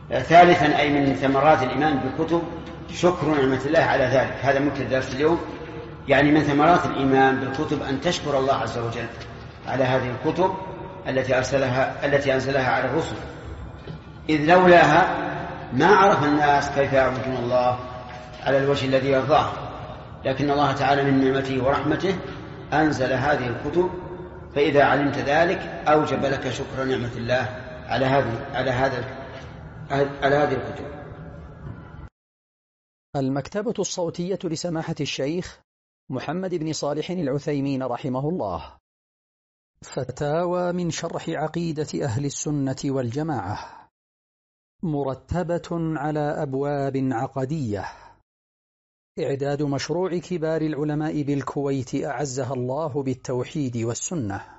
ثالثا أي من ثمرات الإيمان بالكتب شكر نعمة الله على ذلك. هذا ممكن درس اليوم. يعني من ثمرات الإيمان بالكتب أن تشكر الله عز وجل على هذه الكتب التي أنزلها على الرسل، إذ لولاها ما عرف الناس كيف يعبدون الله على الوجه الذي يرضاه. لكن الله تعالى من نعمته ورحمته أنزل هذه الكتب، فإذا علمت ذلك أوجب لك شكر نعمة الله على هذه الكتب. المكتبة الصوتية لسماحة الشيخ محمد بن صالح العثيمين رحمه الله. فتاوى من شرح عقيدة أهل السنة والجماعة، مرتبة على أبواب عقدية. إعداد مشروع كبار العلماء بالكويت أعزها الله بالتوحيد والسنة.